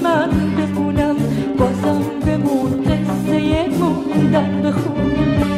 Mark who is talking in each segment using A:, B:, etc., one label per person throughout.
A: من بخونم، بازم بمون قصه موندن بخون.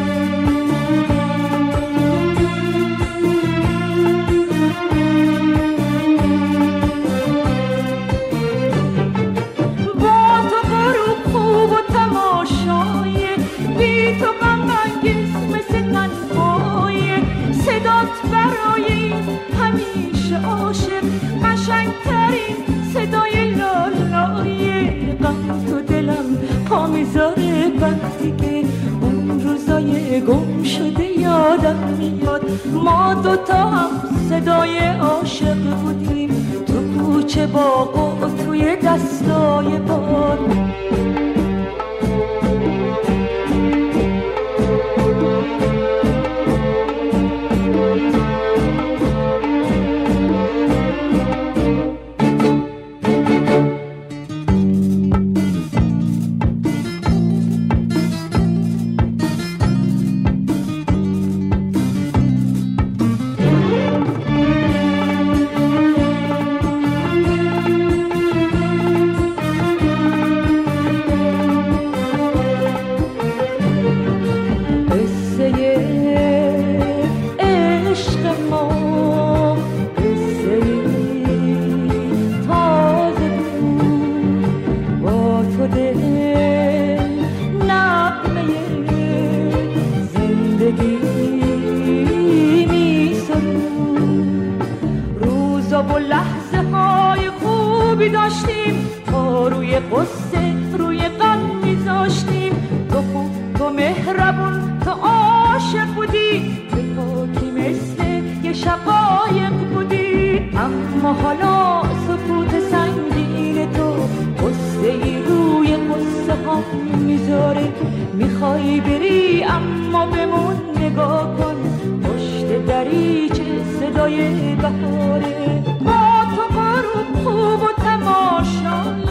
A: برای همیشه عاشق قشنگترین صدای لالای غم تو دلم پا میذاره وقتی که اون روزای گم شده یادم میاد. ما دوتا هم صدای عاشق بودیم تو کوچه باغ و توی دستای باد. داشتیم تا روی قصه روی غم میذاشتیم. تو مهربون تو عاشق بودی، تو پاکی مثل یه شقایق بودی. اما حالا سکوت سنگین تو قصه ای روی قصه ها میذاره. میخوای بری اما بمون نگاه کن، پشت دریچه صدای بهاره. با تو غروب خوب و تماشا